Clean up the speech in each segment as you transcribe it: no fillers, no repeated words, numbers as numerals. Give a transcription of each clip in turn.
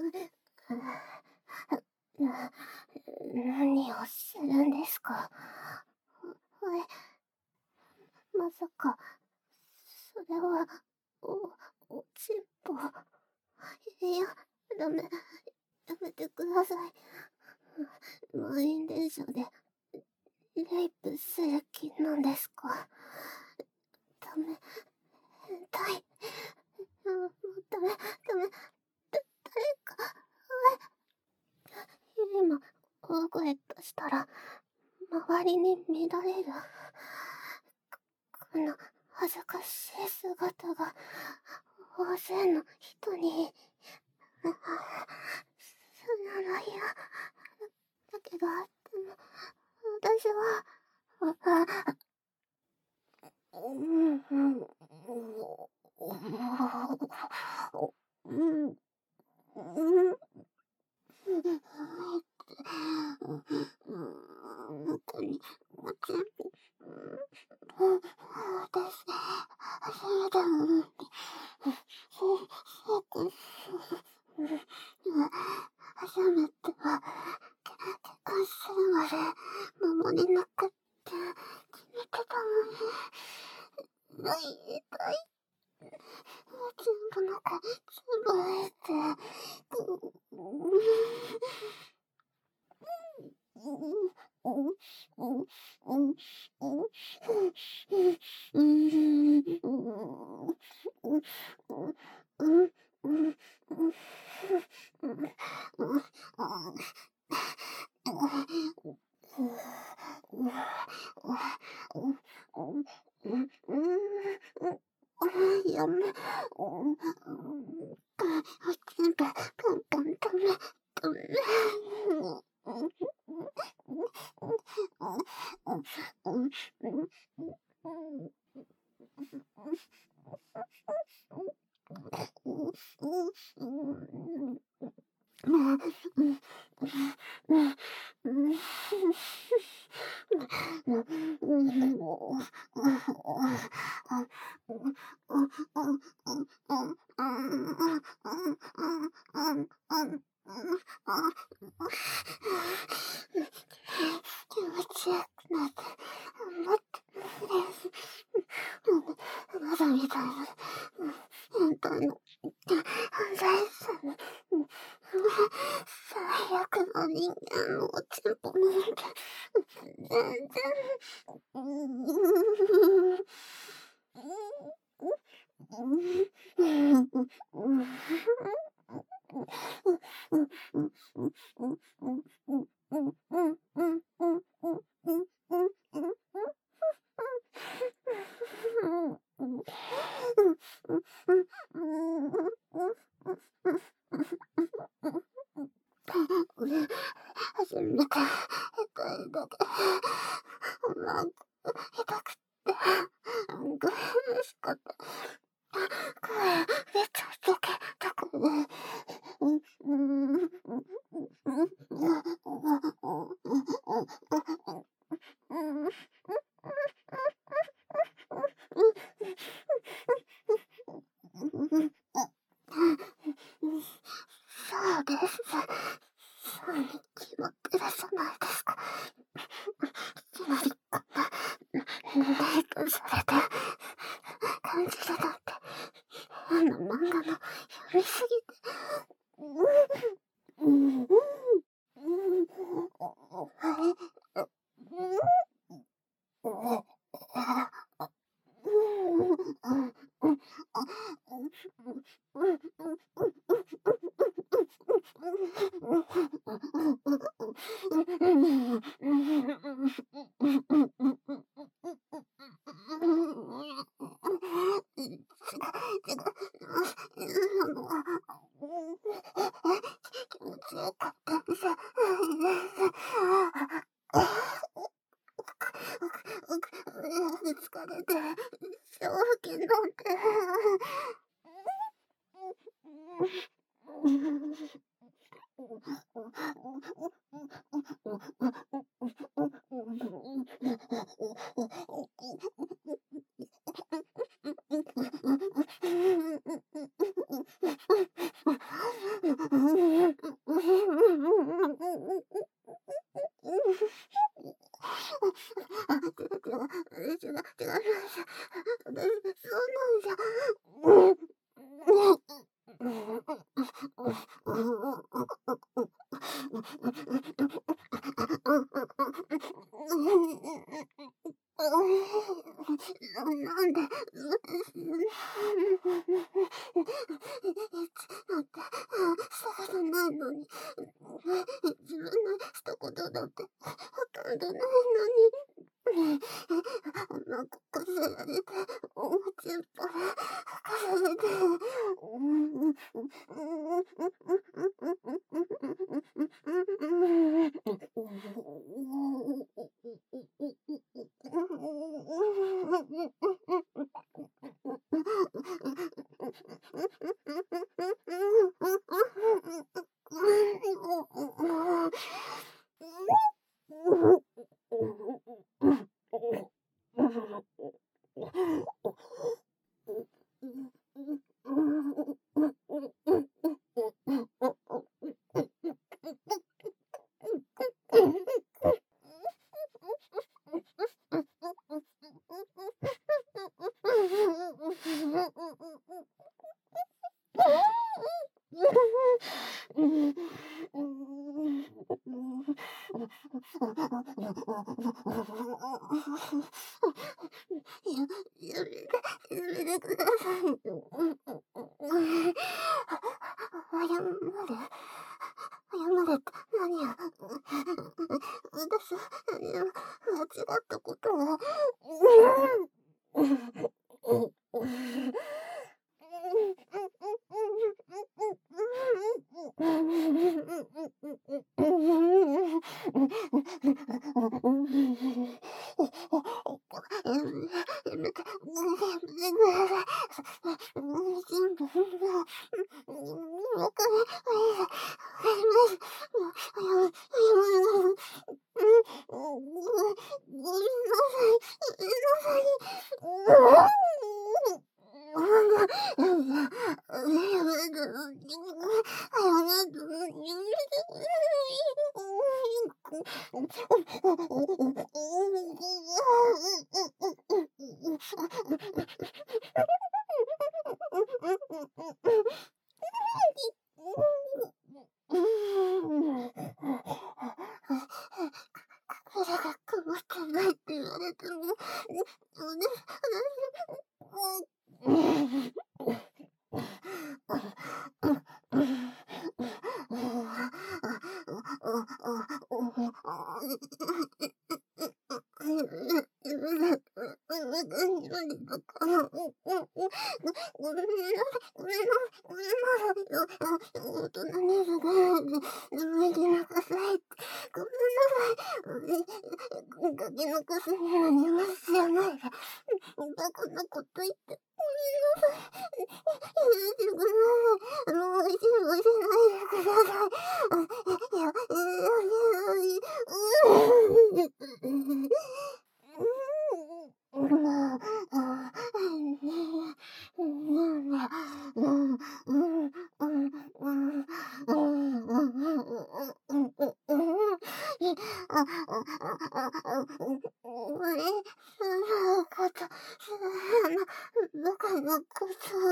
何をするんですか。まさか、それは、おちんぽ。いや、ダメ、やめてください。満員電車で、レイプする気なんですか。ダメ、変態。もうダメ、誰か、今、大声としたら、周りに乱れる。この恥ずかしい姿が、大勢の人に、それなら嫌。だけど、でも、私は、中に、全部、私、それでも、そうか、初めては、結婚するまで守れなくって決めてたのに、痛い。全部中、全部入って、やめ、全部、ポンポンダメ、ダメ。気持ちよくなって、待ってまだみたいな、変態の、犯罪者の、最悪の人間のおちんぽなんて、全然、初めて、痛いだけ、なんか、痛くて、苦しかった。声出ちゃったけど、そうです。そうに決まってるじゃないですか。いきなりこんな、レイプされて、感じるなんて、漫画の読みすぎて。気持ちよかったんさ。疲れて、正気なんて。 なんで、したことないのに、自分のしたことだってほとんどないのに。お腹かせられて、おむつっぱらかされて、やめてください。謝れ。謝れって何や。私、間違ったことを。これがかまってないって言われても、大人にすぐいてなさいって。ごめんなさい。ガキのくせに何も知らないで。バカなこと言って。ごめんなさい。許してください。もう一度しないでください。バカなこと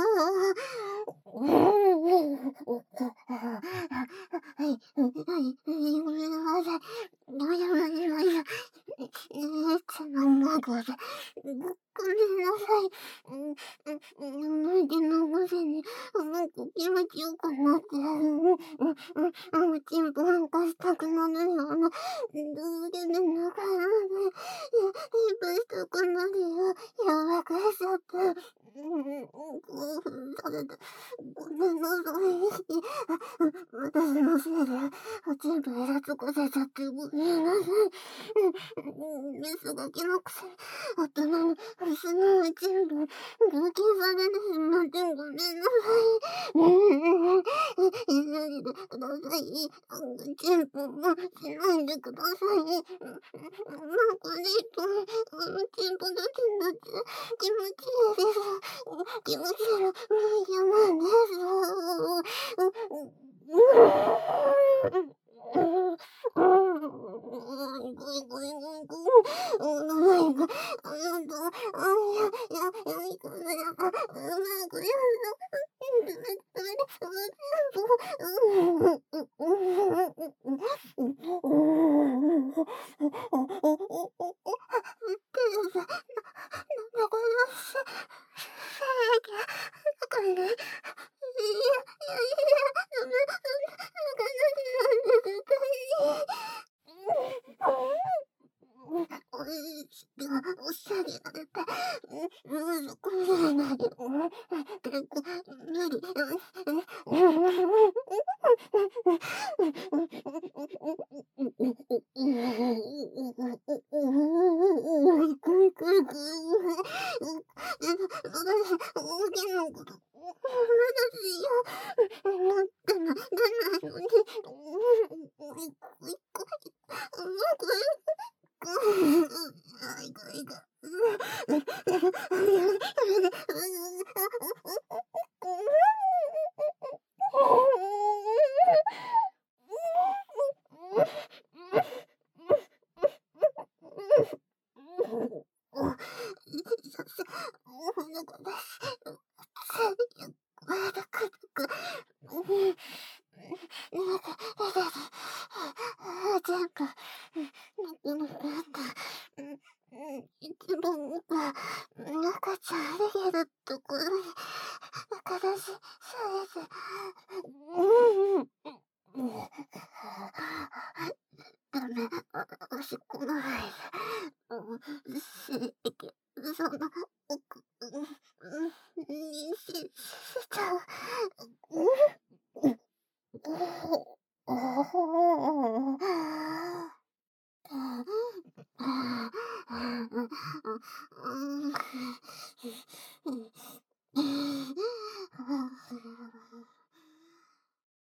ごめんなさい。謝りました。いつのまごで。ごめんなさい。思い出のくせに、気持ちよくなって、ちんぽなんかしたくなるような、続けてなかなで、いっぱいしたくなるよ、やらかしちゃって、興奮されて、ごめんなさい。私のせいで、全部イラつかせちゃってごめんなさい。ミスがきなくせに、大人のリスナー全部、合金されてしまってごめんなさい。急いでください。全部もしないでください。なんかね、全部だけになって気持ちいいです。気持ちいいの、山です。 おしゃれられて、これない、結構無理。大きなこと、私よ。持ってないのに。一番赤ちゃんありげるところに、私、そうです。ダメ、おしっこの入る。性的、その奥、妊娠しちゃう。